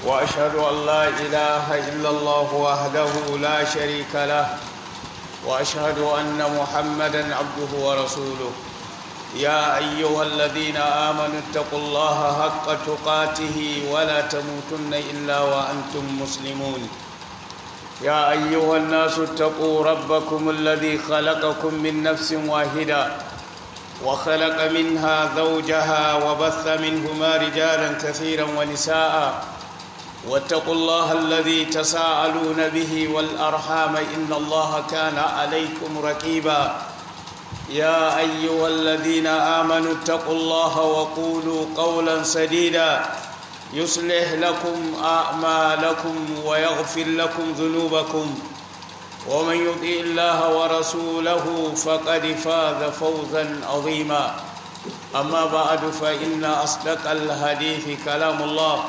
وأشهد أن لا إله إلا الله وحده لا شريك له، وأشهد أن محمدًا عبده ورسوله. يا أيها الذين آمنوا اتقوا الله حق تقاته ولا تموتن إلا وأنتم مسلمون. يا أيها الناس اتقوا ربكم الذي خلقكم من نفس واحدة وخلق منها زوجها وبث منهما رجالا كثيرا ونساء، واتقوا الله الذي تساءلون به والأرحام إن الله كان عليكم رقيبا. يا أيها الذين آمنوا اتقوا الله وقولوا قولا سديدا يصلح لكم أعمالكم ويغفر لكم ذنوبكم، ومن يطع الله ورسوله فقد فاز فوزا عظيما. أما بعد، فإن أصدق الحديث كلام الله،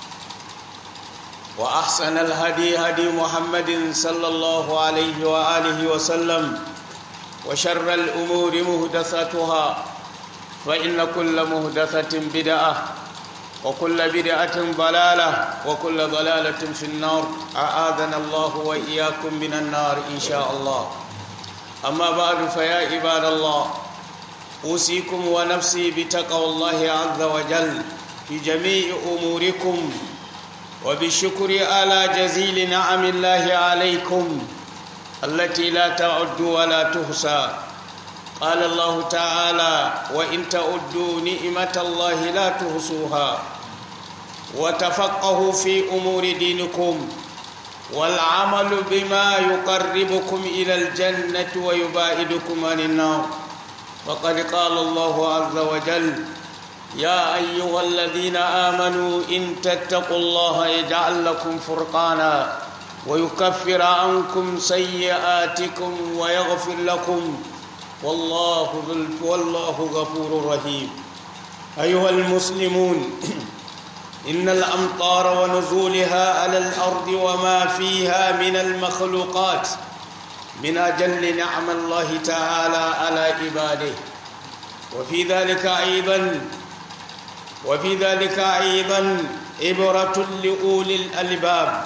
وأحسن الهدي هدي محمد صلى الله عليه وآله وسلم، وشر الأمور محدثاتها، فإن كل محدثة بدعة، وكل بدعة ضلالة، وكل ضلالة في النار. أعاذنا الله وإياكم من النار إن شاء الله. أما بعد، فيا عباد الله، أوصيكم ونفسي بتقوى الله عز وجل في جميع أموركم، وبالشكر على جزيل نعم الله عليكم التي لا تعد ولا تحصى. قال الله تعالى: وإن تعدوا نعمة الله لا تحصوها. وتفقهوا في أمور دينكم، والعمل بما يقربكم إلى الجنة ويباعدكم عن النار. فقد قال الله عز وجل: يا أيها الذين آمنوا إن تتقوا الله يجعل لكم فرقانا ويكفر عنكم سيئاتكم ويغفر لكم والله غفور رحيم. أيها المسلمون، إن الأمطار ونزولها على الأرض وما فيها من المخلوقات من أجل نعم الله تعالى على عباده، وفي ذلك أيضا عبرة لأولي الألباب.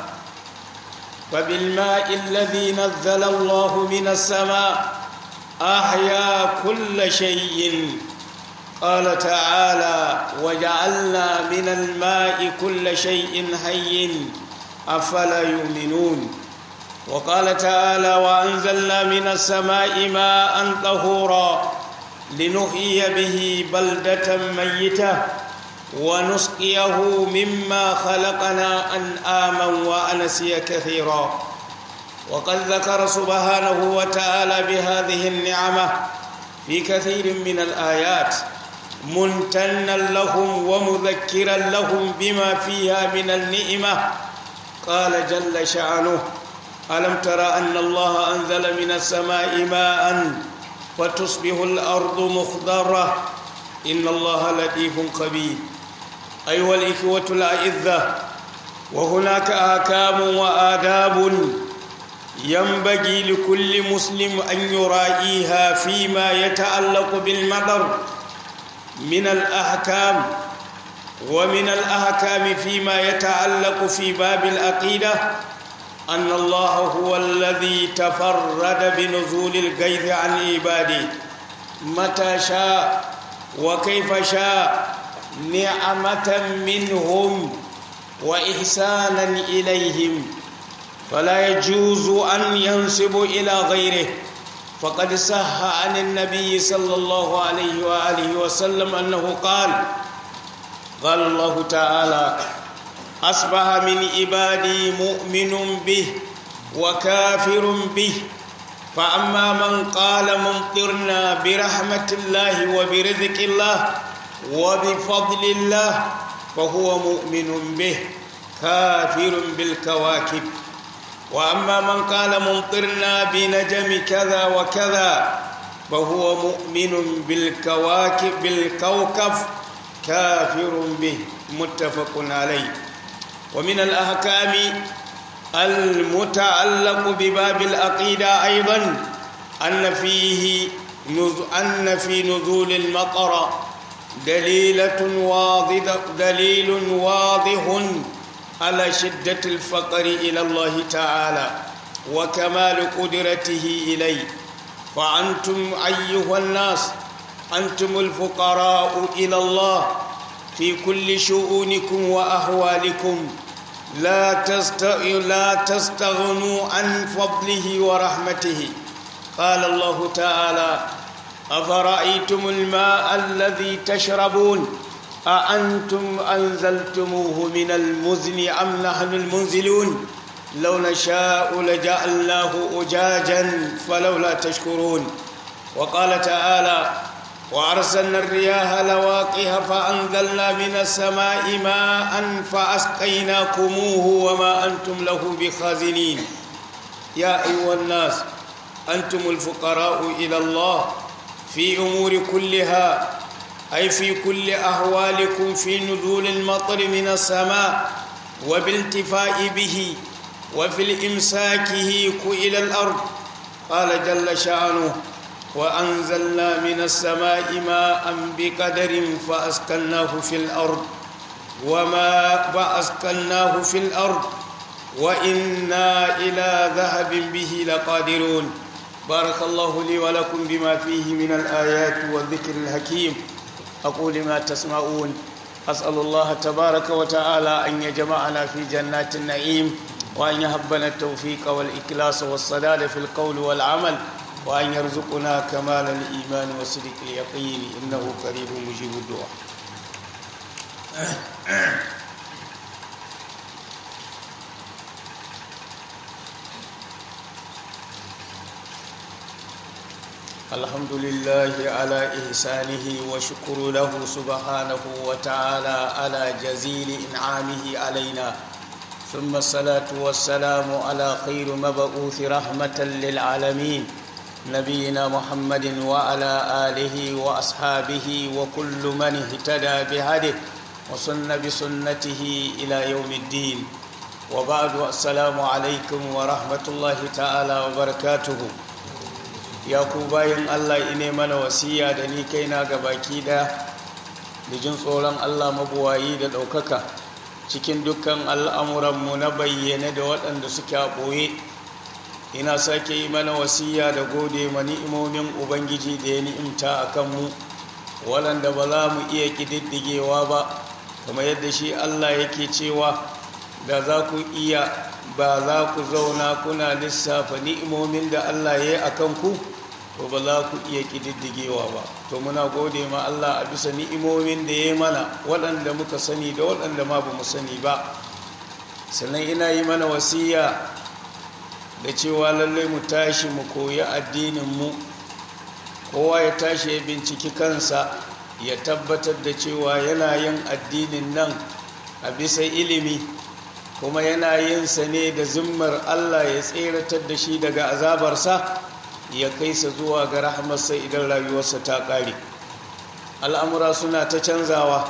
فبالماء الذي نزل الله من السماء أحيا كل شيء. قال تعالى: وجعلنا من الماء كل شيء حي أفلا يؤمنون. وقال تعالى: وأنزلنا من السماء ماء طهورا لنحيي به بلدة ميتة ونسقيه مما خلقنا أنعاما وأناسيا كثيرا. وقد ذكر سبحانه وتعالى بهذه النعمة في كثير من الآيات، ممتنا لهم ومذكرا لهم بما فيها من النعمة. قال جل شأنه: ألم تر أن الله أنزل من السماء ماء فتصبح الأرض مخضرة إن الله لطيف خبير. أيها الإخوة الأعزة، وهناك أحكام وآداب ينبغي لكل مسلم أن يراعيها فيما يتعلق بالمطر من الأحكام. ومن الأحكام فيما يتعلق في باب العقيدة أن الله هو الذي تفرد بنزول الغيث عن عباده متى شاء وكيف شاء، نعمة منهم وإحسانا إليهم، فلا يجوز أن ينسب إلى غيره. فقد صح عن النبي صلى الله عليه وآله وسلم أنه قال الله تعالى: أصبح من عبادي مؤمن به وكافر به، فأما من قال ممطرنا برحمة الله وبرزق الله وبفضل الله فهو مؤمن به كافر بالكواكب. وأما من قال ممطرنا بنجم كذا وكذا فهو مؤمن بالكوكب كافر به. متفق عليه. ومن الأحكام المتعلق بباب العقيدة أيضا أن في نزول المطر دليل واضح على شدة الفقر إلى الله تعالى وكمال قدرته إليه. فأنتم أيها الناس أنتم الفقراء إلى الله في كل شؤونكم وأحوالكم، لا تستغنوا عن فضله ورحمته. قال الله تعالى: أفرأيتم الماء الذي تشربون أأنتم أنزلتموه من المزن أم نحن المنزلون لو نشاء لجعلناه أجاجا فلولا تشكرون. وقال تعالى: وأرسلنا الرياح لواقح فأنزلنا من السماء ماء فأسقيناكموه وما أنتم له بخازنين. يا أيها الناس أنتم الفقراء إلى الله في أمور كلها، أي في كل أحوالكم، في نزول المطر من السماء وبالانتفاع به وفي الإمساكه إلى الأرض. قال جل شأنه: وأنزلنا من السماء ماء بقدر فأسكناه في الأرض وإنا إلى ذهب به لقادرون. بارك الله لي ولكم بما فيه من الآيات والذكر الحكيم. أقول ما تسمعون. أسأل الله تبارك وتعالى أن يجمعنا في جنات النعيم، وأن يهبنا التوفيق والإخلاص والسداد في القول والعمل، وأن يرزقنا كمال الإيمان وصدق اليقين، إنه قريب مجيب الدعاء. الحمد لله على إحسانه وشكر له سبحانه وتعالى على جزيل إنعامه علينا، ثم الصلاة والسلام على خير مبعوث رحمة للعالمين نبينا محمد وعلى آله وأصحابه وكل من اهتدى بهديه وسن بسنته إلى يوم الدين. وبعد، السلام عليكم ورحمة الله تعالى وبركاته. ya ku bayan Allah, ine mana wasiya da ni kaina ga baki da jin tsoron Allah mabuwayi da ɗaukaka cikin dukkan al'amuranmu na bayyane da waɗanda suke a ɓoye. Ina sake yi mana wasiya da gode ma ni'imomin Ubangiji da ya ni'imta a kanmu, waɗanda ba za mu iya ƙididdigewa ba, kuma yadda shi Allah yake cewa da za ku iya ba za ku zauna kuna lissafa ni'imomin da Allah ya yi a kanku, to ba za ku iya ƙididdigewa ba. To muna gode ma Allah a bisa ni'imomin da ya yi mana, waɗanda muka sani da waɗanda ma ba mu sani ba. Sannan ina yi mana wasiya da cewa lallai mu tashi mu koyi addininmu, kowa ya tashi ya binciki kansa, ya tabbatar da cewa yana yin addinin nan a bisa ilimi, kuma yana yin sa ne da zimmar Allah ya tseratar da shi daga azabarsa, ya kai sa zuwa ga rahmarsa idan rayuwarsa ta ƙare. Al'amura suna ta canzawa,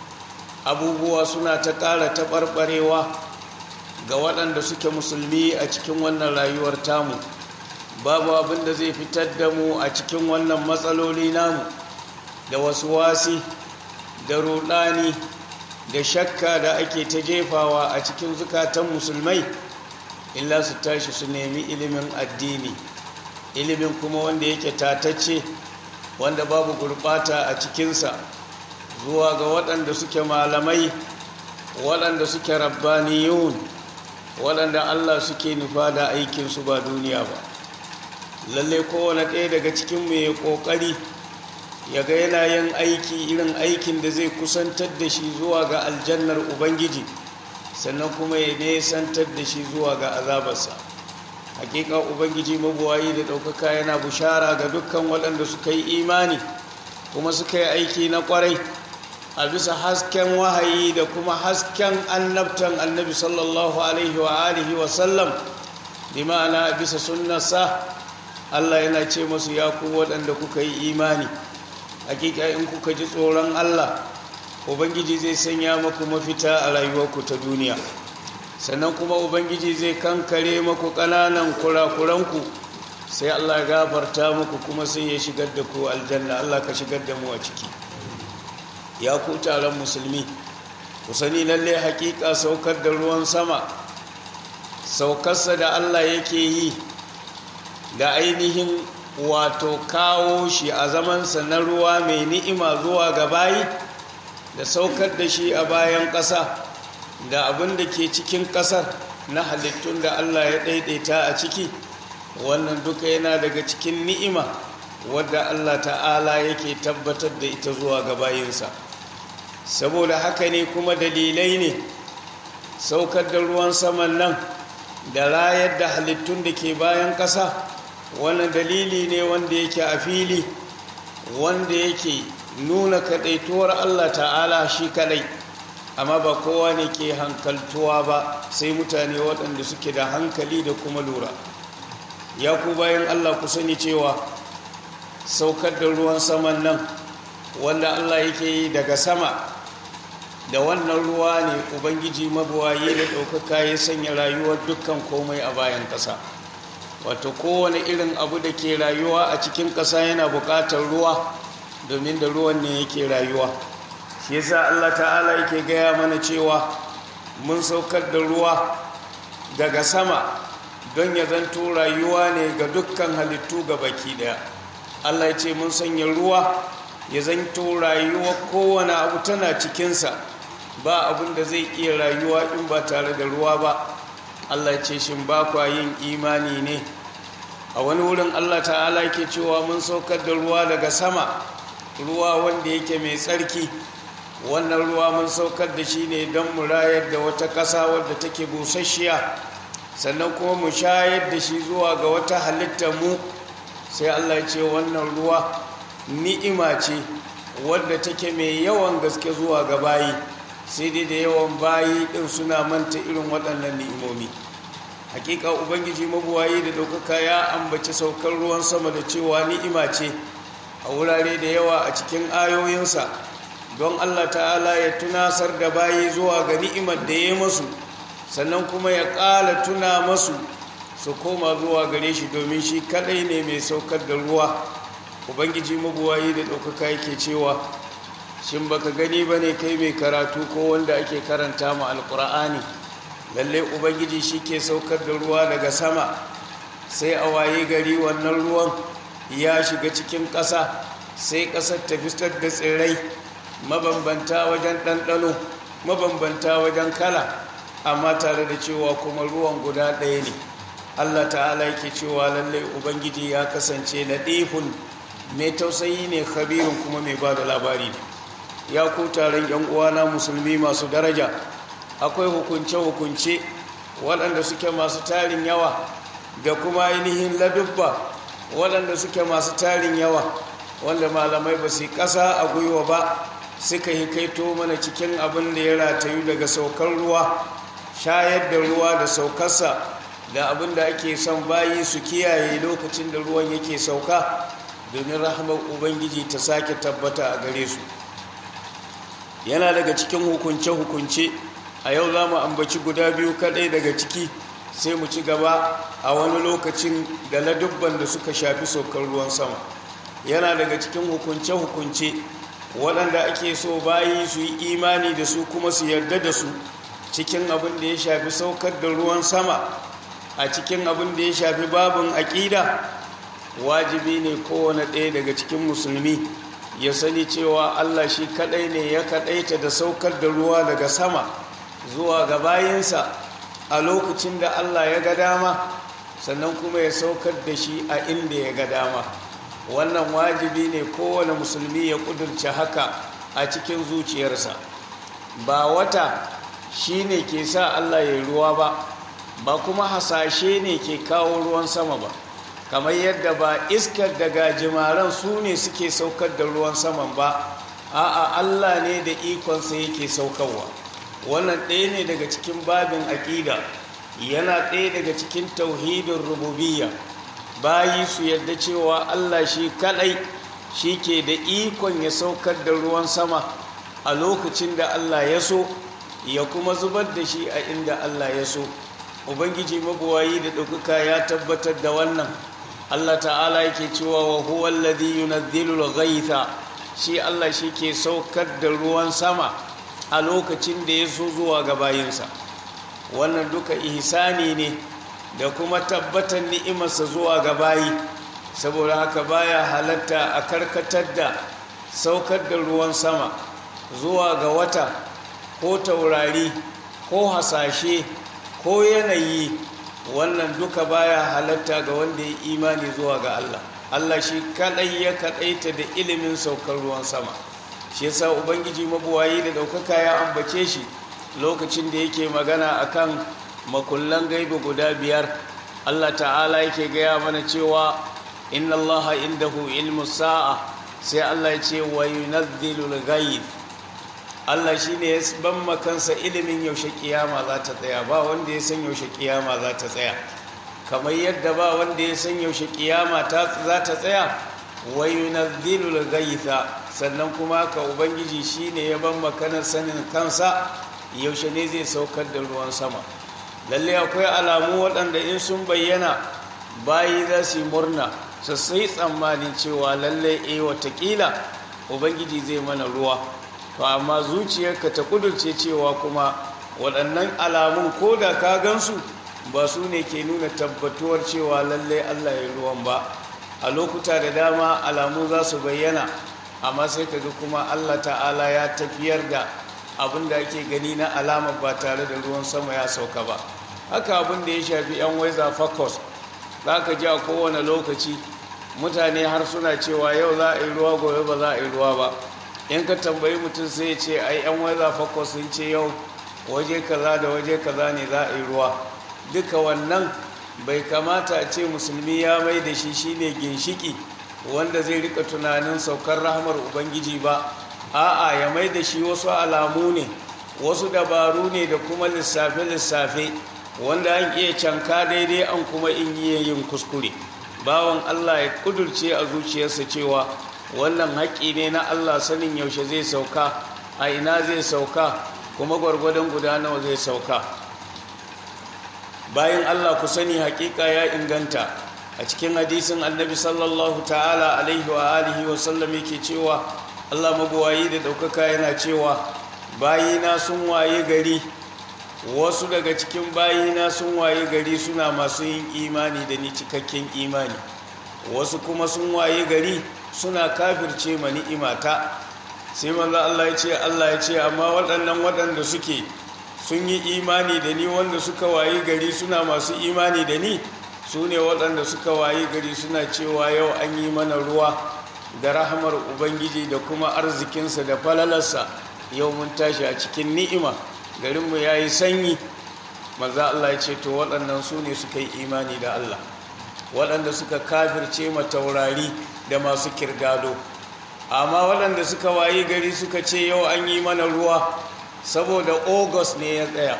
abubuwa suna ta ƙara taɓarɓarewa ga waɗanda suke musulmi a cikin wannan rayuwar tamu. Babu abin da zai fitar da mu a cikin wannan matsaloli namu, da wasu wasi da ruɗani da shakka da ake ta jefawa a cikin zukatan musulmai, illa su tashi su nemi ilimin addini, ilimin kuma wanda yake tatacce, wanda babu gurɓata a cikinsa, zuwa ga waɗanda suke malamai, waɗanda suke rabbaniyun, waɗanda Allah suke nufa da aikinsu ba duniya ba. Lalle kowane ɗaya daga cikinmu ya ƙoƙari ya ga yana yin aiki irin aikin da zai kusantar da shi zuwa ga aljannar Ubangiji, sannan kuma ya nesantar da shi zuwa ga azabarsa. Hakika Ubangiji mabuwayi da ɗaukaka yana bushara ga dukkan waɗanda suka yi imani kuma suka yi aiki na ƙwarai a bisa hasken wahayi da kuma hasken annabtan annabi sallallahu alaihi wa alihi wa sallam, bi ma'ana a bisa sunnarsa. Allah yana ce masu, ya ku waɗanda kuka yi imani, hakika in kuka ji tsoron Allah, Ubangiji zai sanya maku mafita a rayuwarku ta duniya, sannan kuma Ubangiji zai kankare maku ƙananan kurakuranku, sai Allah ya gafarta muku kuma sai ya shigar da ku aljanna. Allah ka shigar da mu a ciki. Ya ku taron musulmi, ku sani lalle hakika saukar da ruwan sama, saukarsa da Allah yake yi da ainihin wato kawo shi a zamansa na ruwa mai ni'ima zuwa ga bayi, da saukar da shi a bayan ƙasa da abin da ke cikin ƙasar na halittun da Allah ya ɗaiɗaita a ciki, wannan duka yana daga cikin ni'ima wadda Allah ta'ala yake tabbatar da ita zuwa ga bayinsa. Saboda haka ne kuma dalilai ne saukar da ruwan saman nan da rayar da halittun da ke bayan ƙasa, wannan dalili ne wanda yake a fili, wanda yake nuna kaɗaituwar Allah ta'ala shi kaɗai, amma ba kowa ne ke hankaltuwa ba sai mutane waɗanda suke da hankali da kuma lura. Ya ku bayan Allah, ku sani cewa saukar da ruwan saman nan wanda Allah yake yi daga sama, da wannan ruwa ne Ubangiji mabuwayi da ɗaukaka ya sanya rayuwar dukkan komai a bayan ƙasa. Wato kowane irin abu da ke rayuwa a cikin ƙasa yana buƙatar ruwa, domin da ruwan ne yake rayuwa. Shi yasa Allah ta'ala yake gaya mana cewa mun saukar da ruwa daga sama don ya zanto rayuwa ne ga dukkan halittu ga baki ɗaya. Allah ya ce mun sanya ruwa ya zanto rayuwa, kowane abu tana cikinsa, ba abin da zai iya rayuwa in ba tare da ruwa ba. Allah ce shin ba kwa yin imani ne? A wani wurin Allah ta'ala yake cewa mun saukar da ruwa daga sama, ruwa wanda yake mai tsarki. Wannan ruwa mun saukar da shi ne don mu rayar da wata ƙasa wadda take busasshiya, sannan kuma mu shayar da shi zuwa ga wata halittar mu. Sai Allah ya ce wannan ruwa ni'ima ce wadda take mai yawan gaske zuwa ga bayi, sai dai da yawan bayi ɗin suna manta irin waɗannan ni'imomi. Hakika Ubangiji mabuwayi da ɗaukaka ya ambaci saukar ruwan sama da cewa ni'ima ce a wurare da yawa a cikin ayoyinsa, don Allah ta'ala ya tunasar da bayi zuwa ga ni'imar da ya masu, sannan kuma ya ƙala tuna masu su koma zuwa gare shi, domin shi kaɗai ne mai saukar da ruwa. Ubangiji mabuwayi da ɗaukaka yake cewa shin baka gani ba ne kai mai karatu ko wanda ake karanta ma alƙur'ani, lallai Ubangiji shi ke saukar da ruwa daga sama, sai a waye gari wannan ruwan ya shiga cikin ƙasa, sai ƙasar ta fitar da tsirrai mabambanta wajen ɗanɗano, mabambanta wajen kala, amma tare da cewa kuma ruwan guda ɗaya ne. Allah ta'ala yake cewa lallai Ubangiji ya kasance latifun, mai tausayi ne, khabirin kuma mai ba da labari ne. Ya ku taron ‘yan uwana musulmi masu daraja, akwai hukunce-hukunce waɗanda suke masu tarin yawa da kuma ainihin ladubba waɗanda suke masu tarin yawa, wanda malamai ba su ƙasa a gwiwa ba suka yi kaito mana cikin abin da ya ratayu daga saukar ruwa, shayar da ruwa da saukarsa, da abin da ake son bayi su kiyaye lokacin da ruwan yake sauka, domin rahmar Ubangiji ta sake tabbata a gare su. Yana daga cikin hukunce-hukunce, a yau za mu ambaci guda biyu kaɗai daga ciki, sai mu ci gaba a wani lokacin da ladubban da suka shafi saukar ruwan sama. Yana daga cikin hukunce-hukunce waɗanda ake so bayi su yi imani da su kuma su yarda da su cikin abin da ya shafi saukar da ruwan sama. A cikin abin da ya shafi babin aƙida, wajibi ne kowane ɗaya daga cikin musulmi ya sani cewa Allah shi kaɗai ne ya kaɗaita da saukar da ruwa daga sama zuwa ga bayinsa a lokacin da Allah ya ga dama, sannan kuma ya saukar da shi a inda ya ga dama. Wannan wajibi ne kowane musulmi ya ƙudurce haka a cikin zuciyarsa. Ba wata shi ne ke sa Allah ya yi ruwa ba, ba kuma hasashe ne ke kawo ruwan sama ba, kamar yadda ba iskar da gajimaren su ne suke saukar da ruwan saman ba, a'a Allah ne da ikonsa yake saukarwa. Wannan ɗaya ne daga cikin babin aƙida, yana ɗaya daga cikin tauhidin rububiyya. Bayi su yarda cewa Allah shi kaɗai shi ke da ikon ya saukar da ruwan sama a lokacin da Allah ya so, ya kuma zubar da shi a inda Allah ya so. Ubangiji mabuwayi da ɗaukaka ya tabbatar da wannan. Allah ta'ala yake cewa wa huwa alladhi yunazzilu al-ghaytha, shi Allah shi ke saukar da ruwan sama a lokacin da ya so zuwa ga bayinsa. Wannan duka ihsani ne da kuma tabbatar ni'imarsa zuwa ga bayi. Saboda haka baya halatta a karkatar da saukar da ruwan sama zuwa ga wata ko taurari ko hasashe ko yanayi. Wannan duka baya halatta ga wanda ya imani zuwa ga Allah. Allah shi kadai ya kadaita da ilimin saukar ruwan sama. Shi yasa ubangiji mabuwayi da daukaka ya ambace shi lokacin da yake magana akan makullan gaibi guda 5. Allah ta'ala yake gaya mana cewa inna Allaha indahu ilmus sa'a, sai Allah ya ce wa yunazzilul ghaib. Allah shine ya ban kansa ilimin yaushe kiyama za ta tsaya. Ba wanda ya san yaushe kiyama za ta tsaya, kamar yadda ba wanda ya san yaushe kiyama za ta tsaya. Wa yunazzilul ghaitha, sannan kuma ka ubangiji shine ya ban makanar sanin kansa yaushe ne zai saukar da ruwan sama. Lalle akwai alamu waɗanda in sun bayyana bayi za su yi murna, su sai tsammanin cewa lalle watakila ubangiji zai mana ruwa. To amma zuciyarka ta kudurce cewa kuma waɗannan alamun ko da ka gansu ba su ne ke nuna tabbatuwar cewa lalle Allah ya ruwan ba. A lokuta da dama alamu za su bayyana, amma sai kaga kuma Allah ta'ala ya tafiyar da abin da ake gani na alama ba tare da ruwan sama ya sauka ba. Haka abin da ya shafi 'yan weather forecast, za ka ji a kowane lokaci mutane har suna cewa yau za a yi ruwa, gobe ba za a yi ruwa ba. In ka tambayi mutum sai ya ce ai 'yan weather forecast sun ce yau waje kaza da waje kaza ne za a yi ruwa. Duka wannan bai kamata a ce musulmi ya mai da shi shine ginshiki wanda zai rika tunanin saukar rahmar ubangiji ba. A'a, ya mai da shi wasu alamu ne, wasu dabaru ne da kuma lissafe-lissafe wanda an iya canka daidai an kuma in iya yin kuskure. Bawan Allah ya kudurce a zuciyarsa cewa wannan haƙƙi ne na Allah sanin yaushe zai sauka, a ina zai sauka, kuma gwargwadon guda nawa zai sauka. Bayan Allah ku sani haƙiƙa ya inganta a cikin hadisin annabi sallallahu ta'ala alaihi wa alihi wa sallam yake cewa Allah mabuwayi da ɗaukaka yana cewa bayina sun waye gari, wasu daga cikin bayina sun waye gari suna masu yin imani da ni cikakken imani, wasu kuma sun waye gari suna kafirce ma ni'imata. Sai manzo Allah ya ce amma waɗannan waɗanda suke sun yi imani da ni, wanda suka waye gari suna masu imani da ni, su ne waɗanda suka waye gari suna cewa yau an yi mana ruwa da rahamar ubangiji da kuma arzikinsa da falalarsa, yau mun tashi a cikin ni'ima, garinmu ya yi sanyi. Manzo Allah ya ce to waɗannan su ne suka yi imani da Allah. Waɗanda suka kafirce ma taurari da masu kirgado. Amma waɗanda suka waye gari suka ce yau an yi mana ruwa saboda August ne ya tsaya,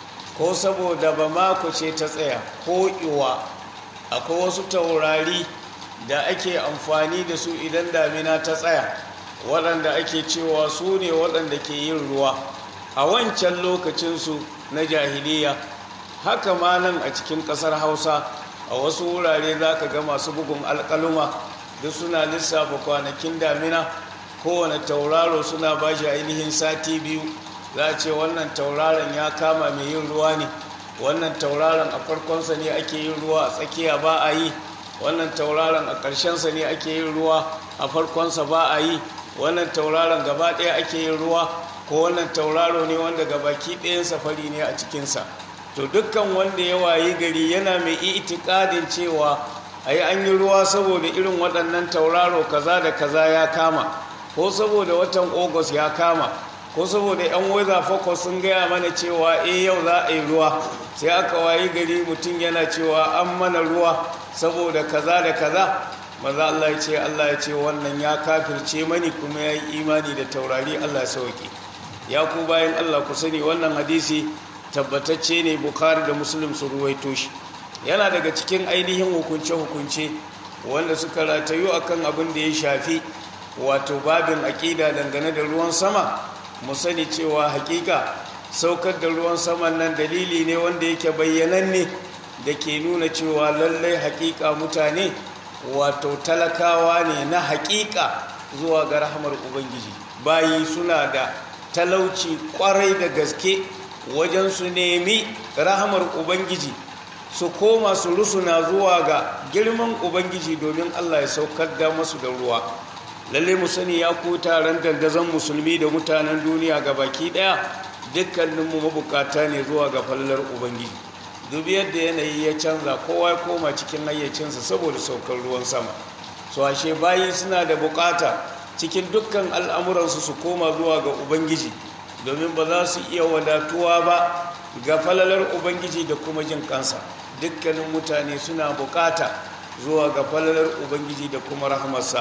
ko saboda Bamako ce ta tsaya, ko Iwa. Akwai wasu taurari da ake amfani da su idan damina ta tsaya, waɗanda ake cewa su ne waɗanda ke yin ruwa a wancan lokacinsu na jahiliya. Haka ma nan a cikin ƙasar Hausa a wasu wurare za ka ga masu bugun alƙaluma duk suna lissafa kwanakin damina, kowane tauraro suna ba shi ainihin sati 2. Za a ce wannan tauraron ya kama mai yin ruwa ne, wannan tauraron a farkonsa ne ake yin ruwa, a tsakiya ba a yi, wannan tauraron a ƙarshensa ne ake yin ruwa, a farkonsa ba a yi, wannan tauraron gaba ɗaya ake yin ruwa, ko wannan tauraro ne wanda gabaki ɗayansa fari ne a cikinsa. To dukkan wanda ya wayi gari yana mai itikadin cewa ai an yi ruwa saboda irin waɗannan tauraro kaza da kaza ya kama, ko saboda watan August ya kama, ko saboda 'yan weather forecast sun gaya mana cewa yau za a yi ruwa, sai aka wayi gari mutum yana cewa an mana ruwa saboda kaza da kaza. Maza Allah ya ce wannan ya kafirce mani kuma ya yi imani da taurari. Allah ya sauke. Ya ku bayan Allah ku sani wannan hadisi tabbatacce ne, Bukhari da Muslim su ruwaito shi. Yana daga cikin ainihin hukunce-hukunce wanda suka ratayu akan abin da ya shafi wato babin aƙida dangane da ruwan sama. Mu sani cewa hakika saukar da ruwan saman nan dalili ne wanda yake bayyananne da ke nuna cewa lallai hakika mutane wato talakawa ne na hakika zuwa ga rahmar ubangiji. Bayi suna da talauci kwarai da gaske wajen su nemi rahamar ubangiji, su koma su rusuna zuwa ga girman ubangiji domin Allah ya saukar da masu da ruwa. lalle mu sani ya ku taron dandazon musulmi da mutanen duniya ga baki daya, dukkaninmu mabukata ne zuwa ga fallar ubangiji. dubi yadda yanayi ya canza, kowa ya koma cikin hayyacinsa saboda saukar ruwan sama. so ashe bayi suna da bukata cikin dukkan al'amuransu su koma zuwa ga ubangiji, domin ba za su iya wadatuwa ba ga falalar ubangiji da kuma jin kansa. dukkanin mutane suna bukata zuwa ga falalar ubangiji da kuma rahamarsa.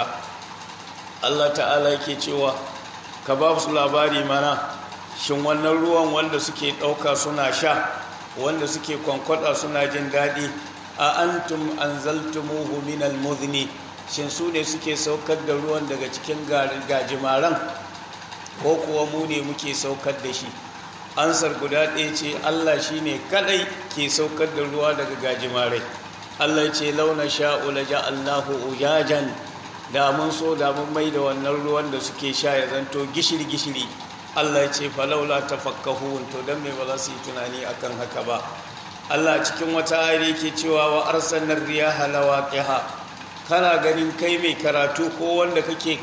Allah ta'ala yake cewa ka ba su labari mana, shin wannan ruwan wanda suke ɗauka suna sha, wanda suke kwankwada suna jin daɗi, a antum anzaltumuhu minal muzni, shin su ne suke saukar da ruwan daga cikin gajimaran, ko kuwa mu ne muke saukar da shi? ansar guda ɗaya ce, Allah shi ne kaɗai ke saukar da ruwa daga gajimarai. Allah ce launa sha'u la ja'alnahu ujajan, da mun so da mun mai da wannan ruwan da suke sha ya zanto gishiri-gishiri. Allah ce falaula tafakkahun, to dan me ba za su yi tunani akan haka ba. Allah cikin wata ayar yake cewa wa arsalnar riyaha lawaqiha, kana ganin kai mai karatu ko wanda kake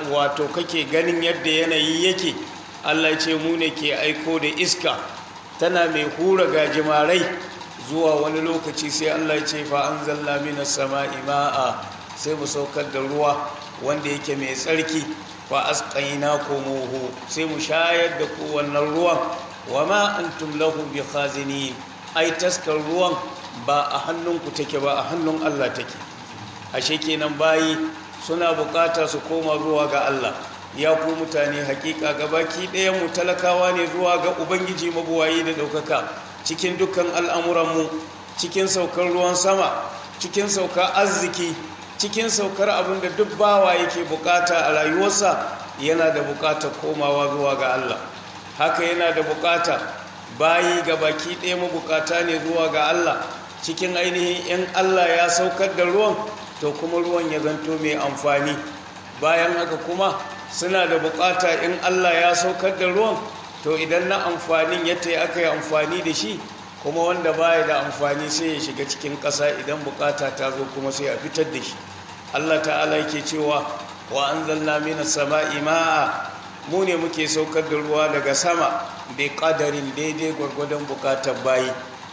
ganin yadda yanayi yake, Allah ce mu ne ke aiko da iska tana mai hura gajimarai zuwa wani lokaci, sai Allah ce fa anzalna minas sama'i ma'a, sai mu saukar da ruwa wanda yake mai tsarki, fa asqaynakumuhu, sai mu shayar da ku wannan ruwan, wa ma antum lahu bikhazinin, ai taskar ruwan ba a hannunku take ba, a hannun Allah take. ashe kenan bayi suna bukata su koma zuwa ga Allah. ya ku mutane, hakika gabaki ɗayan mu talakawa ne zuwa ga ubangiji mabuwayi da ɗaukaka, cikin dukkan al'amuranmu, cikin saukar ruwan sama, cikin saukar arziki, cikin saukar abin da duk bawa yake bukata a rayuwarsa, yana da bukatar komawa zuwa ga Allah. haka yana da bukata bayi gabaki ɗaya mabukata ne zuwa ga Allah, cikin ainihin in Allah ya saukar da ruwan, to kuma ruwan ya zanto mai amfani. bayan haka kuma suna da bukata in Allah ya saukar da ruwan, to idan na amfanin yadda aka yi amfani da shi, kuma wanda baya da amfani sai ya shiga cikin ƙasa, idan bukata ta zo kuma sai a fitar da shi. Allah ta'ala yake cewa wa anzalna minas sama'i ma'a, mu ne muke saukar da ruwa daga sama bai ƙadarin daidai gwargwadon bukatar bayi.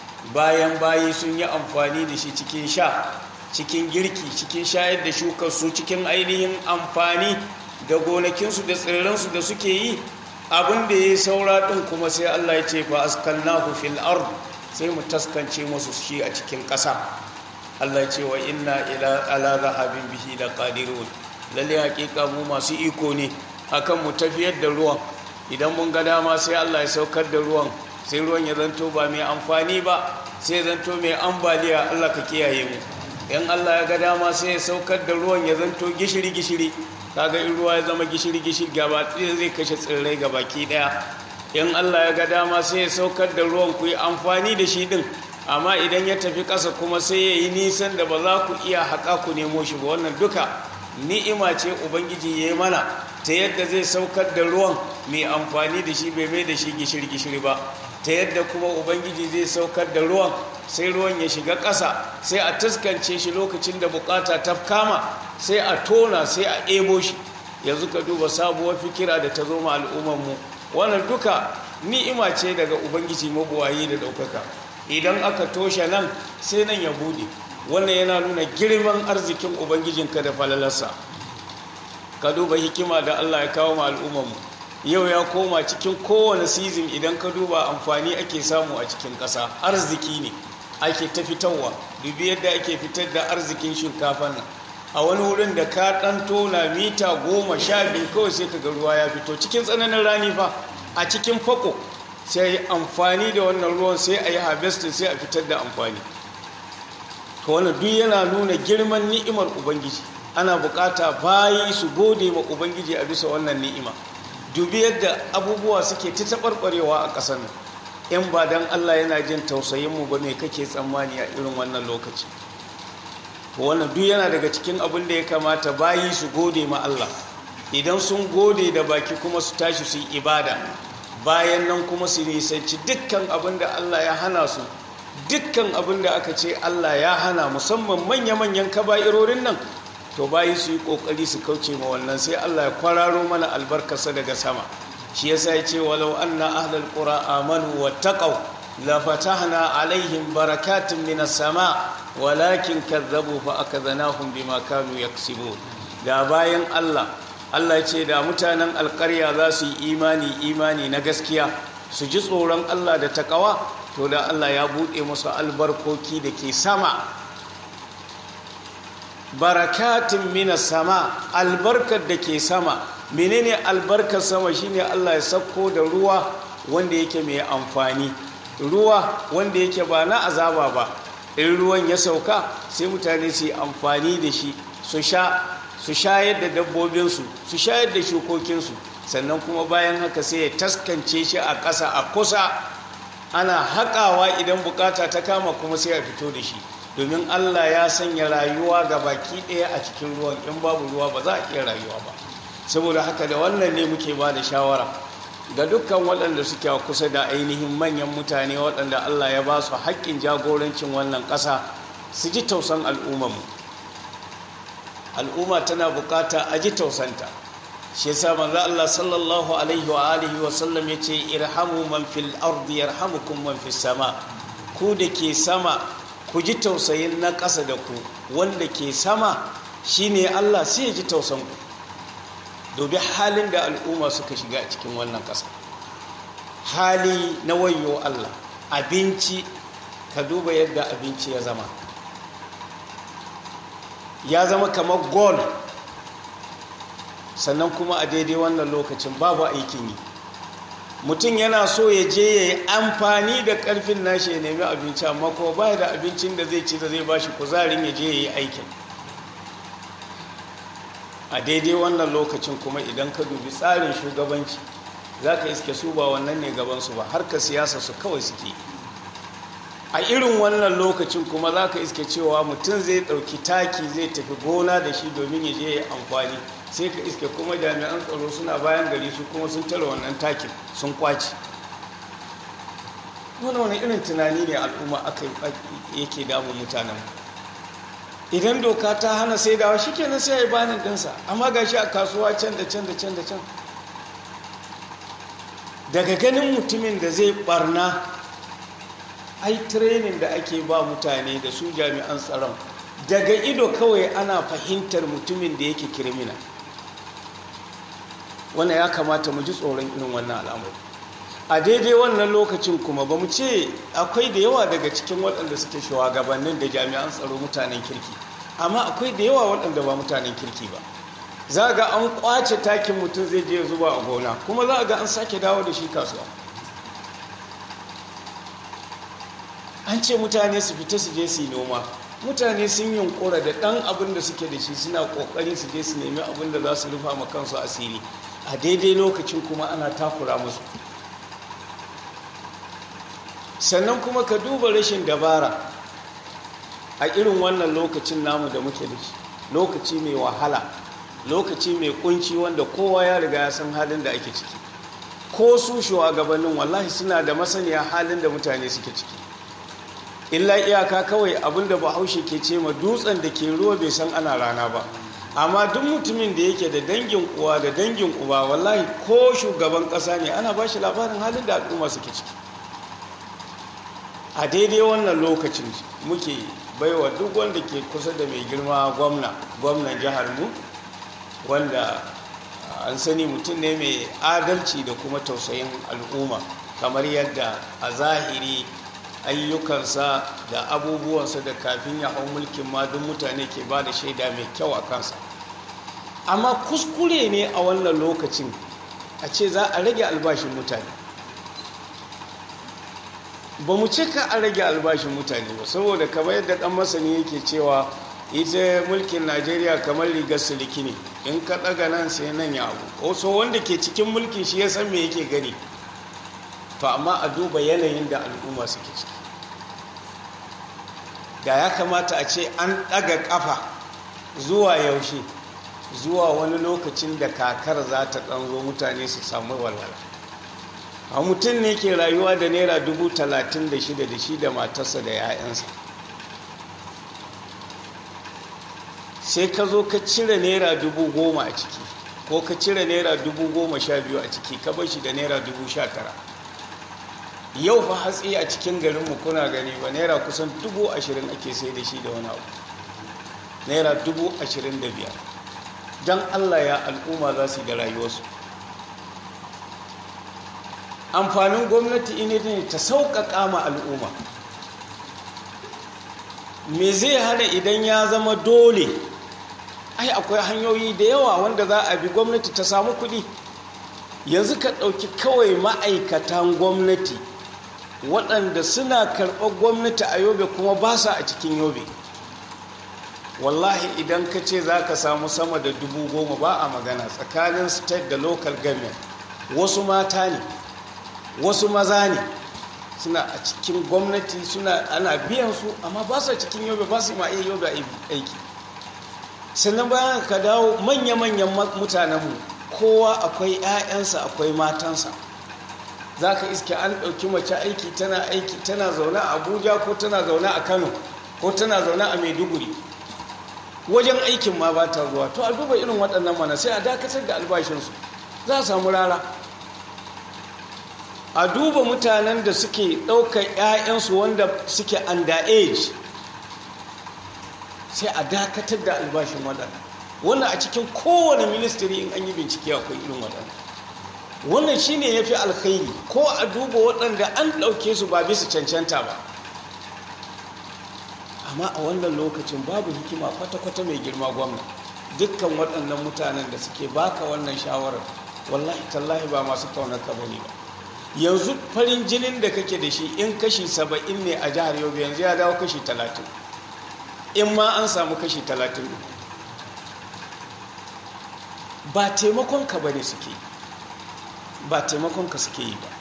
bayan bayi sun yi amfani da shi cikin sha, cikin girki, cikin shayar da shukarsu, cikin ainihin amfani da gonakinsu da tsirransu da suke yi, abin da ya yi saura ɗin kuma sai Allah ya ce fa askannahu fil ard, sai mu taskance musu shi a cikin ƙasa. Allah ya ce wa inna ala zahabin bihi laqadirun, lalle hakika mu masu iko ne akan mu tafiyar da ruwan. idan mun ga dama sai Allah ya saukar da ruwan, sai ruwan ya zanto ba mai amfani ba, sai zanto mai ambaliya. Allah ka kiyaye mu. in Allah ya ga dama sai ya saukar da ruwan ya zanto gishiri-gishiri, kaga in ruwa ya zama gishiri-gishiri gaba zai kashe tsirrai gabaki daya. in Allah ya ga dama sai ya saukar da ruwan ku yi amfani da shi din, amma idan ya tafi ƙasa kuma sai ya yi nisan da ba za ku iya haƙa ku nemo shi ba. wannan duka ni'ima ce ubangiji ya yi mana, ta yadda zai saukar da ruwan mai amfani da shi, bai mai da shi gishiri-gishiri ba, ta yadda kuma ubangiji zai saukar da ruwan sai ruwan ya shiga ƙasa, sai a taskance shi lokacin da bukata ta kama, sai a tona, sai a ebo shi. yanzu ka duba sabuwar fikira da ta zo ma al'ummarmu, wannan duka ni'ima ce daga ubangiji mabuwayi da ɗaukaka. idan aka toshe nan sai nan ya bude, wannan yana nuna girman arzikin ubangijinka da falalarsa. ka duba hikima da Allah ya kawo ma al'ummarmu, yau ya koma cikin kowane season. idan ka duba amfani ake samu a cikin ƙasa, arziki ne ake ta fitarwa. dubi yadda ake fitar da arzikin shinkafan nan, a wani wurin da ka ɗan tona mita 10-12 kawai sai ka ga ruwa ya fito cikin tsananin rani fa, a cikin fako, sai amfani da wannan ruwan, sai a yi harvesting, sai a fitar da amfani. to wannan duk yana nuna girman ni'imar ubangiji. ana bukata bayi su gode ma ubangiji a bisa wannan ni'ima. dubi yadda abubuwa suke ta taɓarɓarewa a ƙasar nan. in ba dan Allah yana jin tausayinmu ba, me kake tsammani a irin wannan lokaci? wannan duk yana daga cikin abin da ya kamata bayi su gode ma Allah. idan sun gode da baki kuma su tashi su yi ibada, bayan nan kuma su nisanci dukkan abin da Allah ya hana su, dukkan abin da aka ce Allah ya hana, musamman manya-manyan kaba'irorin nan, to bayi su yi ƙoƙari su kauce ma wannan, sai Allah ya kwararo mana albarkarsa daga sama. Shi yasa ya ce walau anna ahlal qura amanu wattaqaw la fatahna alaihim barakatun minas sama walakin kazzabu fa akadhanahum bima kanu yaksibun. Da bayan Allah ya ce da mutanen alƙarya za su yi imani na gaskiya, su ji tsoron Allah da takawa, to da Allah ya buɗe musu albarkoki da ke sama. Barakatun minas sama, albarkar da ke sama. Menene albarkar sama? Shine Allah ya sauko da ruwa wanda yake mai amfani, ruwa wanda yake ba na azaba ba. In ruwan ya sauka sai mutane su yi amfani da shi, su shayar da dabbobinsu, su shayar da shukokinsu, sannan kuma bayan haka sai ya taskance shi a ƙasa a kusa, ana haƙawa idan bukata ta kama kuma sai a fito da shi, domin Allah ya sanya rayuwa ga baki ɗaya a cikin ruwan. In babu ruwa ba za a iya rayuwa ba. Saboda haka da wannan ne muke ba da shawara ga dukkan waɗanda suke kusa da ainihin manyan mutane waɗanda Allah ya ba su haƙƙin jagorancin wannan ƙasa, su ji tausan al'ummarmu. Al'umma tana bukata a ji tausanta. Shi yasa manzo Allah sallallahu alaihi wa alihi wa sallam yace irhamu man fil ardi yarhamukum man fis sama. Ku da ke sama ku ji tausayin na ƙasa da ku, wanda ke sama shine Allah, sai ya ji tausan ku. Dubi halin da al'umma suka shiga a cikin wannan ƙasa, hali na wayo Allah. Abinci, ka duba yadda abinci ya zama kamar gold. Sannan kuma a daidai wannan lokacin babu aikin yi. Mutum yana so ya je ya yi amfani da ƙarfin nashi ya nemi abinci, amma kuma baya da abincin da zai ci da zai bashi kuzarin ya je ya yi aikin. A daidai wannan lokacin kuma idan ka dubi tsarin shugabanci, za ka iske su ba wannan ne gabansu ba, harkar siyasa su kawai suke. A irin wannan lokacin kuma za ka iske cewa mutum zai ɗauki taki zai tafi gona da shi domin ya je ya yi amfani, sai ka iske kuma jami'an tsaro suna bayan gari, su kuma sun tara wannan takin sun kwaci. wani irin tunani ne al'umma yake damun mutanen? Idan doka ta hana sai dawa shi kenan sai ya yi banin ɗinsa, amma ga shi a kasuwa can da can da can da can. Daga ganin mutumin da zai barna, ai training da ake ba mutane da su jami'an tsaron, daga ido kawai ana fahimtar mutumin da yake criminal. Wannan ya kamata mu ji tsoron irin wannan al'amari. A daidai wannan lokacin kuma ba mu ce akwai da yawa daga cikin waɗanda suke shugabannin da jami'an tsaro mutanen kirki, amma akwai da yawa waɗanda ba mutanen kirki ba. Za ga an kwace takin mutum zai je zuba a gona, kuma za ga an sake dawo da shi kasuwa. An ce mutane su fita su je su yi noma, mutane sun yunkura da ɗan abin da suke da shi suna ƙoƙarin su je su nemi abin da za su rufa ma kansu asiri, a daidai lokacin kuma ana takura musu. Sannan kuma ka duba rashin dabara a irin wannan lokacin namu da muke da shi, lokaci mai wahala, lokaci mai kunci wanda kowa ya riga ya san halin da ake ciki. Ko su shugabannin wallahi suna da masaniya halin da mutane suke ciki. Illa iyaka kawai abinda Bahaushe ke ce ma dutsen da ke ruwa bai san ana rana ba. Amma duk mutumin da yake da dangin uwa da dangin uba, wallahi ko shugaban ƙasa ne ana ba shi labarin halin da al'umma suke ciki. A daidai wannan lokacin muke baiwa duk wanda ke kusa da mai girma gwamnan jihar mu, wanda an sani mutum ne mai adalci da kuma tausayin al'umma, kamar yadda a zahiri ayyukansa da abubuwansa da kafin ya hau mulkin ma duk mutane ke ba da shaida mai kyau a kansa. Amma kuskure ne a wannan lokacin a ce za a rage albashin mutane. Ba mu cika a rage albashin mutane ba, saboda kamar yadda ɗan masani yake cewa ita mulkin Najeriya kamar rigar siliki ne, in ka ɗaga nan sai nan ya abu. Wasu wanda ke cikin mulkin shi ya san me yake gani. To amma a duba yanayin da al'umma suke ciki. Da ya kamata a ce an ɗaga ƙafa zuwa yaushe, zuwa wani lokacin da kakar za ta ɗanzo mutane su samu walwala. a mutum ne ke rayuwa da naira 36,000 da shi da matarsa da 'ya'yansa, sai ka zo ka cire naira 10,000 a ciki ko ka cire naira 12,000 a ciki ka bar shi da naira 19,000. yau fa hatsi a cikin garinmu kuna gani ba naira kusan 20,000 ake sai da shi da wani abu, naira 25,000. don Allah ya al'umma za su yi da rayuwarsu. amfanin gwamnati ine ne ta sauƙaƙa ma al'umma. me zai hana idan ya zama dole? ai akwai hanyoyi da yawa wanda za a bi gwamnati ta samu kuɗi. yanzu ka ɗauki kawai ma'aikatan gwamnati waɗanda suna karɓar gwamnati a Yobe kuma ba sa a cikin Yobe. wallahi idan ka ce za ka samu sama da 10,000 ba a magana tsakanin state da local government. wasu mata ne, wasu maza ne, suna a cikin gwamnati, ana biyan su amma ba sa cikin Yobe, ba su ma iya Yobe aiki. sannan bayan ka dawo manya-manyan mutanenmu kowa akwai 'ya'yansa akwai matansa. za ka iske an ɗauki mace aiki tana zaune a Abuja ko tana zaune a Kano ko tana zaune a Maiduguri, wajen aikin ma ba ta zuwa. to a duba irin waɗannan mana sai a dakatar da albashinsu, za a samu rara. a duba mutanen da suke ɗaukar 'ya'yansu wanda suke underage, sai a dakatar da albashin waɗanda. wannan a cikin kowane ministry in an yi bincike akwai irin waɗanda. wannan shine ya fi alkhairi. ko a duba waɗanda an ɗauke su ba bisa cancanta ba. amma a wannan lokacin babu hikima kwata-kwata mai girma gwamna. dukkan waɗannan mutanen da suke baka wannan shawarar wallahi tallahi ba masu kaunarka ba ne ba. yanzu farin jinin da kake da shi in kashi 70 ne a jihar Yobe, yanzu ya dawo kashi 30, in ma an samu kashi 30. ba taimakonka ba ne suke yi, ba taimakonka suke yi ba,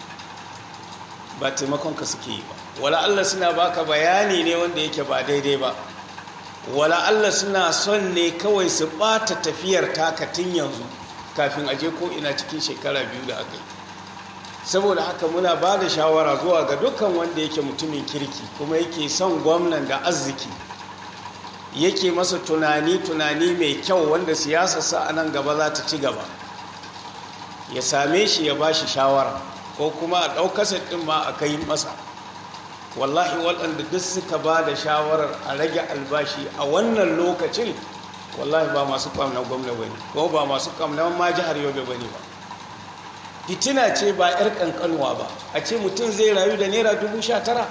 ba taimakonka suke yi ba. wala Allah suna baka bayani ne wanda yake ba daidai ba, wala Allah suna son ne kawai su ɓata tafiyar takatin yanzu kafin aje ko ina cikin shekara 2 da aka yi. saboda haka muna ba da shawara zuwa ga dukkan wanda yake mutumin kirki kuma yake son gwamnan da arziki, yake masa tunani mai kyau wanda siyasarsa a nan gaba za ta ci gaba, ya same shi ya ba shi shawara ko kuma a ɗaukasa ɗin ma a kai masa. wallahi waɗanda duk suka ba da shawarar a rage albashi a wannan lokacin wallahi ba masu ƙamnan gwamna ba ne, ko ba masu ƙamnan ma jihar Yobe ba ne ba. fitina ce ba 'yar ƙanƙanuwa ba a ce mutum zai rayu da naira 19,000.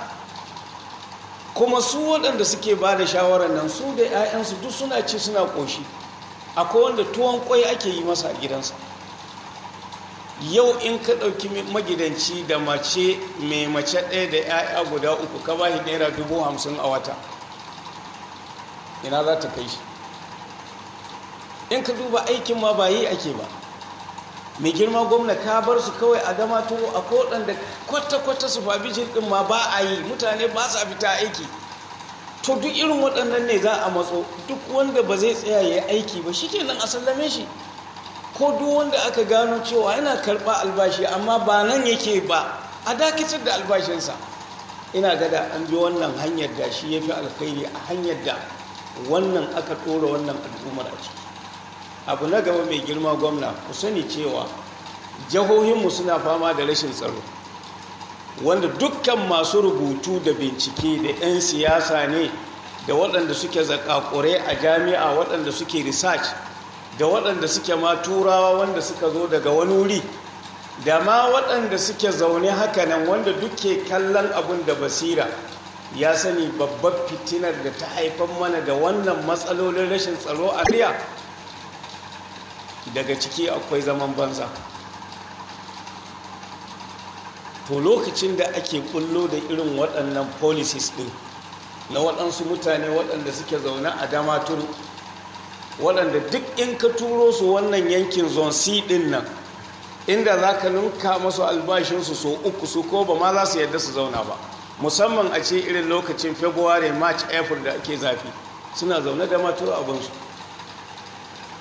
kuma su waɗanda suke ba da shawarar nan su da 'ya'yansu duk suna ci suna ƙoshi. akwai wanda tuwon ƙwai ake yi masa a gidansa. yau in ka ɗauki magidanci da mace mai mace ɗaya da 'ya'ya guda 3 ka ba shi naira 50,000 a wata, ina za ta kai shi? in ka duba aikin ma ba yi ake ba. mai girma gwamna ka bar su kawai a gama to a waɗanda kwata-kwata su fabijin ɗin ma ba a yi, mutane ba su fita aiki. to duk irin waɗannan ne za a matso. duk wanda ba zai tsaya ya aiki ba shi kenan a sallame shi. ko duk wanda aka gano cewa yana karɓa albashi amma ba nan yake ba a dakatar da albashinsa. ina gada an bi wannan hanyar da shi ya fi alkhairi a hanyar da wannan aka ɗora wannan al'ummar a ciki. abu na gaba mai girma gwamna, ku sani cewa jihohinmu suna fama da rashin tsaro, wanda dukkan masu rubutu da bincike da 'yan siyasa ne, da waɗanda suke zakakurai a jami'a, waɗanda suke research, da waɗanda suke ma turawa wanda suka zo daga wani wuri, da ma waɗanda suke zaune hakanan wanda duke kallon abin da basira, ya sani babbar fitinar da ta haifar mana da wannan matsalolin rashin tsaro a riya. daga ciki akwai zaman banza. to lokacin da ake kullo da irin waɗannan policies ɗin na waɗansu mutane waɗanda suke zaune a Damaturu, waɗanda duk in ka turo su wannan yankin zone C ɗin nan, inda za ka ninka masu albashinsu so 3 su ko ba ma za su yadda su zauna ba, musamman a ce irin lokacin February, March, April da ake zafi, suna zaune Damaturu abinsu.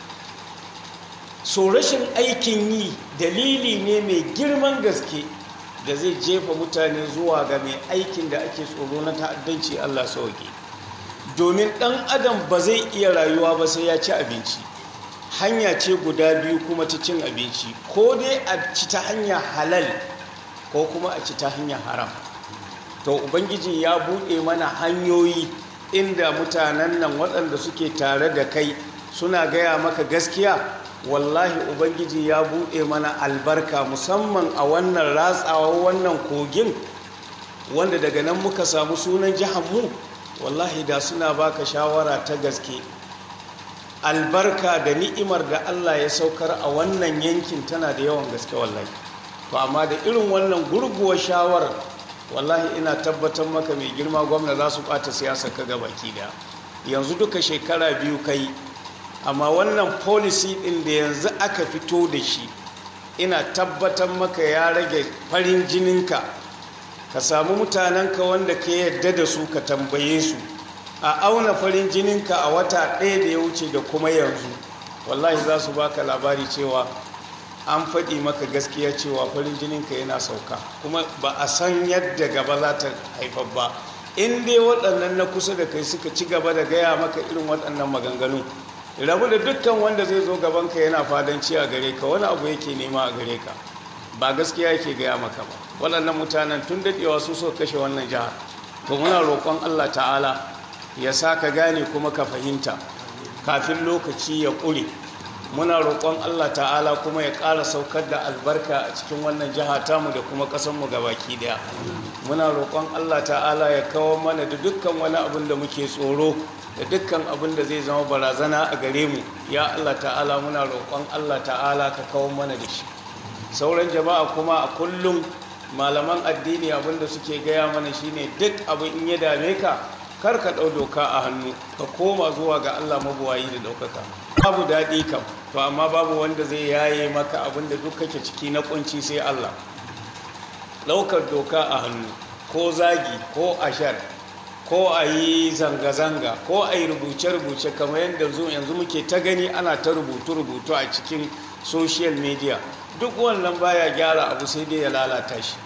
so rashin aikin yi dalili ne mai girman gaske da zai jefa mutane zuwa ga mai aikin da ake tsoro na ta'addanci Allah sauke. Domin ɗan adam ba zai iya rayuwa ba sai ya ci abinci. Hanya ce guda biyu kuma ta cin abinci, ko dai a ci ta hanya halal ko kuma a ci ta hanya haram. To ubangiji ya buɗe mana hanyoyi inda mutanen nan waɗanda suke tare da kai suna gaya maka gaskiya. Wallahi ubangiji ya buɗe mana albarka, musamman a wannan ratsawa wannan kogin wanda daga nan muka samu sunan jihanmu. Wallahi da suna baka shawara ta gaske, albarka da ni'imar da Allah ya saukar a wannan yankin tana da yawan gaske wallahi. To amma da irin wannan gurguwar shawarar, wallahi ina tabbatar maka mai girma gwamna za su ɓata siyasar ka gabaki da yanzu duka shekara 2 kai, amma wannan policy ɗin da yanzu aka fito da shi, ina tabbatar maka ya rage farin jininka. Ka samu mutanenka wanda ka yadda da su ka tambaye su, a auna farin jininka a wata 1 da ya wuce da kuma yanzu, wallahi za su baka labari cewa an faɗi maka gaskiya cewa farin jininka yana sauka, kuma ba a san yadda gaba za ta haifar ba. In dai waɗannan na kusa da kai suka ci gaba da gaya maka irin waɗannan maganganu, rabu da dukkan wanda zai zo gabanka yana fadanci a gare ka, wani abu yake nema a gare ka, ba gaskiya yake gaya maka ba. Waɗannan mutanen tun daɗewa su so kashe wannan jihar. To muna roƙon Allah ta'ala ya sa ka gane kuma ka fahimta kafin lokaci ya ƙure. Muna roƙon Allah ta'ala kuma ya ƙara saukar da albarka a cikin wannan jiha tamu da kuma ƙasanmu gabaki ɗaya. Muna roƙon Allah ta'ala ya kawo mana da dukkan wani abin da muke tsoro, da dukkan abin da zai zama barazana a gare mu. Ya Allah ta'ala, muna roƙon Allah ta'ala ka kawo mana da shi. Sauran jama'a kuma a kullum malaman addini abin da suke gaya mana shine duk abin in ya dame ka, kar ka ɗau doka a hannu, ka koma zuwa ga Allah mabuwayi da ɗaukaka. Babu daɗi kam, to amma babu wanda zai yaye maka abin da duk kake ciki na kunci sai Allah. Ɗaukar doka a hannu, ko zagi, ko ashar, ko a yi zanga-zanga, ko a yi rubuce-rubuce kamar yadda yanzu muke ta gani ana ta rubutu-rubutu a cikin social media, duk wannan baya gyara abu sai dai ya lalata shi.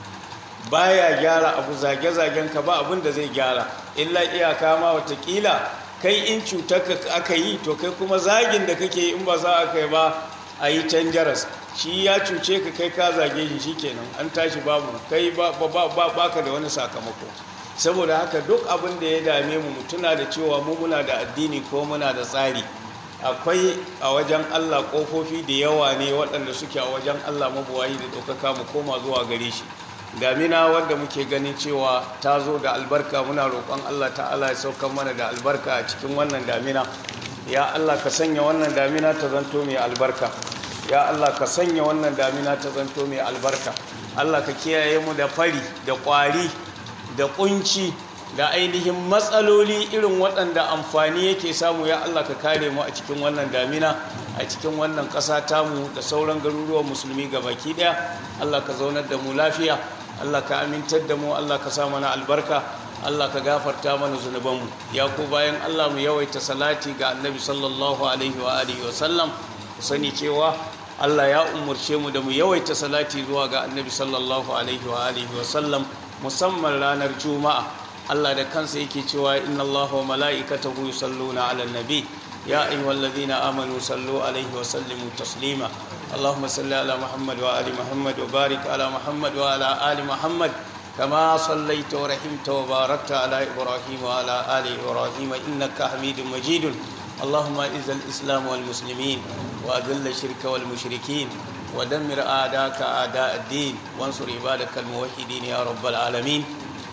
Baya gyara abu, zage-zagen ka ba abin da zai gyara, illa iyaka ma watakila kai in cutar aka yi, to kai kuma zagin da kake yi in ba za a kai ba a yi canjaras. Shi ya cuce ka, kai ka zage shi, shikenan an tashi babu, kai baka da wani sakamako. Saboda haka duk abin da ya dame mu tuna da cewa mu muna da addini ko muna da tsari. Akwai a wajen Allah ƙofofi da yawa ne waɗanda suke a wajen Allah mabuwayi da ɗaukaka, mu koma zuwa gare shi. Damina wanda muke ganin cewa ta zo da albarka, muna roƙon Allah ta'ala ya saukar mana da albarka a cikin wannan damina. Ya Allah ka sanya wannan damina ta zanto mai albarka. Ya Allah ka sanya wannan damina ta zanto mai albarka. Allah ka kiyaye mu da fari da ƙwari da ƙunci da ainihin matsaloli irin waɗanda amfani yake samu. Ya Allah ka kare mu a cikin wannan damina, a cikin wannan ƙasa tamu da sauran garuruwan musulmi gabaki ɗaya. Allah ka zaunar da mu lafiya, Allah ka amintar da mu, Allah ka sa mana albarka, Allah ka gafarta mana zunubanmu. Ya ku bayan Allah, mu yawaita salati ga annabi sallallahu alaihi wa alihi wa sallam. Ku sani cewa Allah ya umurce mu da mu yawaita salati zuwa ga annabi sallallahu alaihi wa alihi wa sallam, musamman ranar juma'a. Allah da kansa yake cewa inna Allaha wa mala'ikatahu yusalluna 'alan nabi ya ayyuhalladhina amanu sallu 'alaihi wa sallimu taslima. Allahumma salli 'ala Muhammad wa ali Muhammad wa barik 'ala Muhammad wa 'ala ali Muhammad kama sallaita wa rahimta wa barakta 'ala Ibrahim wa 'ala ali Ibrahim innaka Hamidum Majidun. Allahumma izzil Islam wal muslimin wa adhill ash-shirka wal mushrikeen wa dammir a'daka a'da' ad-din wansur ibadakal muwahhidin ya rabbal alamin.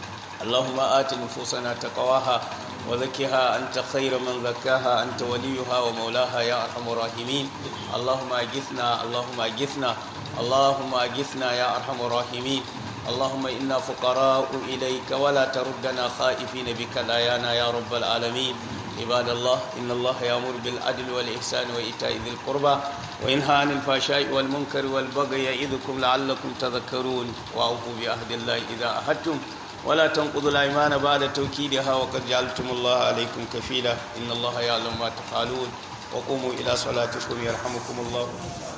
اللهم آت نفوسنا تقواها وزكها أنت خير من زكاها أنت وليها ومولاها يا أرحم الراحمين. اللهم أجثنا اللهم أجثنا اللهم أجثنا يا أرحم الراحمين. اللهم إنا فقراء إليك ولا تردنا خائفين بك دايانا يا رب العالمين. عباد الله، إن الله يأمر بالعدل والإحسان وإيتاء ذي القربى وينهى عن الفحشاء والمنكر والبغي يعظكم لعلكم تذكرون. وأوفوا بعهد الله إذا عاهدتم ولا تنقضوا الأيمان بعد توكيدها وقد جعلتم الله عليكم كفيلا. إن الله يعلم ما تفعلون. وقوموا إلى صلاتكم يرحمكم الله.